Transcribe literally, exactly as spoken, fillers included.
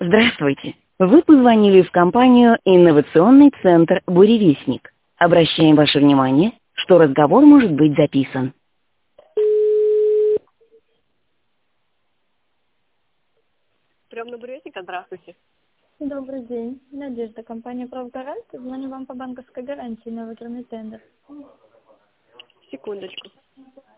Здравствуйте. Вы позвонили в компанию «Инновационный центр Буревестник». Обращаем ваше внимание, что разговор может быть записан. Приемный Буревестника, здравствуйте. Добрый день. Надежда, компания «Правгарант». Звоню вам по банковской гарантии на выбранный тендер. Секундочку.